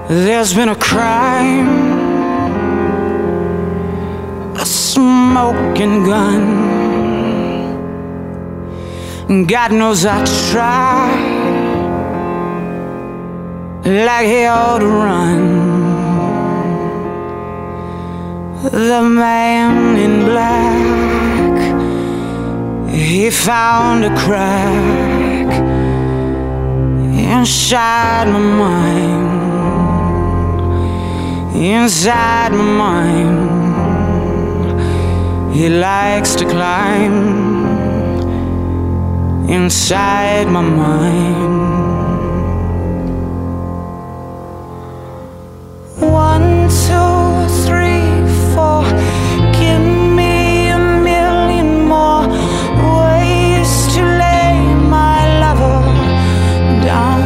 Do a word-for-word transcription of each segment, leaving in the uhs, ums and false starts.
There's been a crime, a smoking gun. God knows I tried like hell to run. The man in black, he found a crack inside my mind. Inside my mind, he likes to climb inside my mind. One, two, three, four. Give me a million more ways to lay my lover down.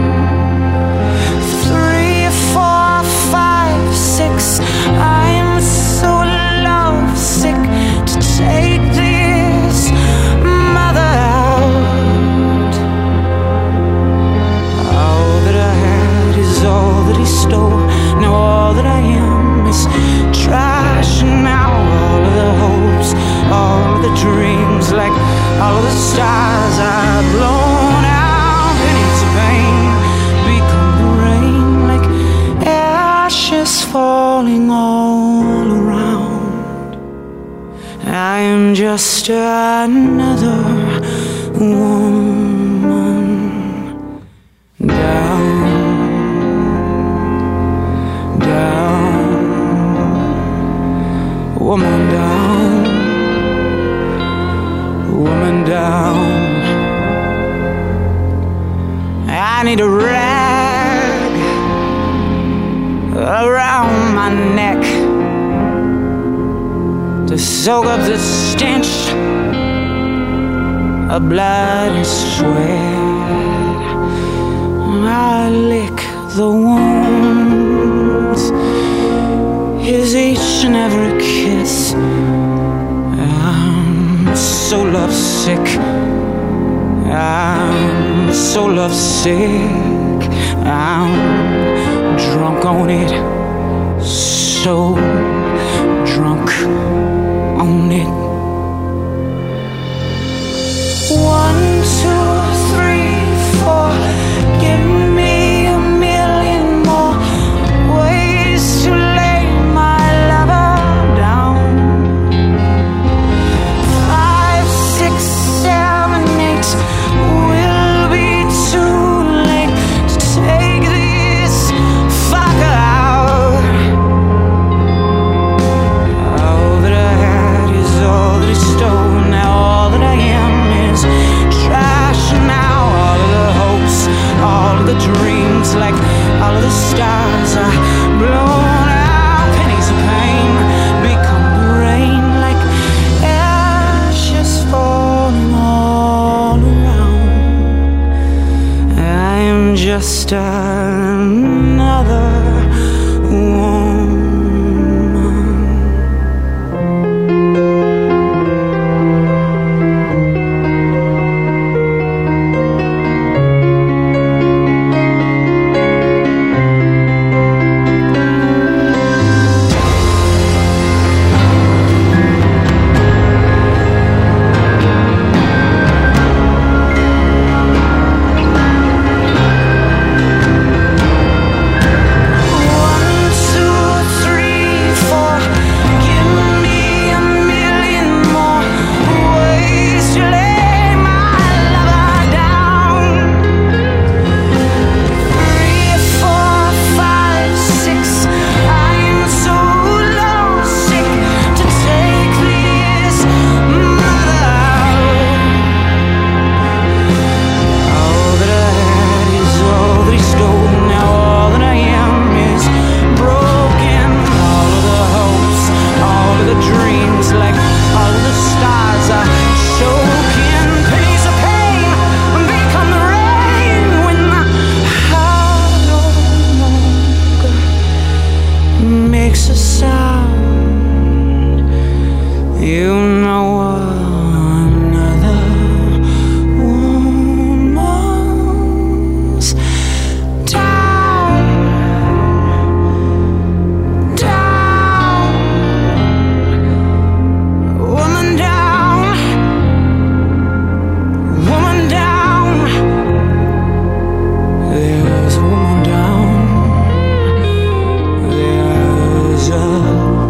I'm so lovesick to take this mother out. All that I had is all that he stole. Now all that I am is trash. And now all of the hopes, all of the dreams, like all of the stars I've blown out. Pennies of pain become the rain, like ashes falling all around. I am just another woman down, down, woman down, woman down. I need a rag around my neck to soak up the stench of blood and sweat. I lick the wounds, his each and every kiss. I'm so lovesick, I'm so lovesick, I'm drunk on it, so drunk on it. One, two, three, four. Give me a million more ways to lay my lover down. Five, six, seven, eight. Will be too late to take this fucker out. All that I had is all that he stole. Now all that I am is trash. Now all of the hopes, all of the dreams, like all of the stars are blown out. Pennies of pain become the rain, like ashes falling all around. I am just another woman.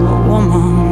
woman.